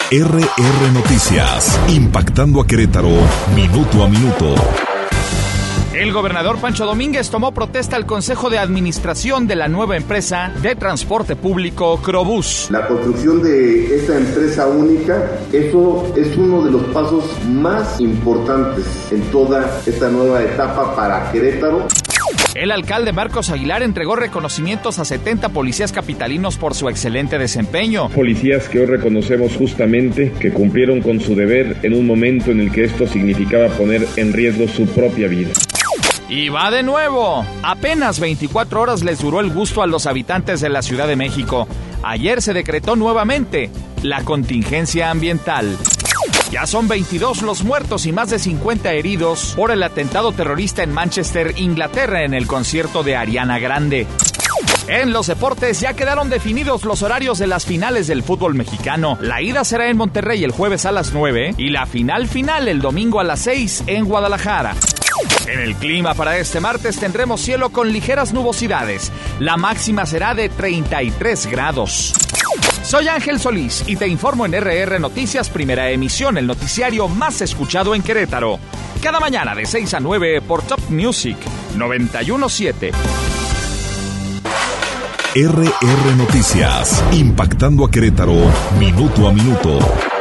RR Noticias, impactando a Querétaro, minuto a minuto. El gobernador Pancho Domínguez tomó protesta al Consejo de Administración de la nueva empresa de transporte público Crobús. La construcción de esta empresa única, eso es uno de los pasos más importantes en toda esta nueva etapa para Querétaro. El alcalde Marcos Aguilar entregó reconocimientos a 70 policías capitalinos por su excelente desempeño. Policías que hoy reconocemos justamente que cumplieron con su deber en un momento en el que esto significaba poner en riesgo su propia vida. Y va de nuevo. Apenas 24 horas les duró el gusto a los habitantes de la Ciudad de México. Ayer se decretó nuevamente la contingencia ambiental. Ya son 22 los muertos y más de 50 heridos por el atentado terrorista en Manchester, Inglaterra, en el concierto de Ariana Grande. En los deportes ya quedaron definidos los horarios de las finales del fútbol mexicano. La ida será en Monterrey el jueves a las 9 y la final el domingo a las 6 en Guadalajara. En el clima para este martes tendremos cielo con ligeras nubosidades. La máxima será de 33 grados. Soy Ángel Solís y te informo en RR Noticias, primera emisión, el noticiario más escuchado en Querétaro. Cada mañana de 6 a 9 por Top Music 91.7. RR Noticias, impactando a Querétaro, minuto a minuto.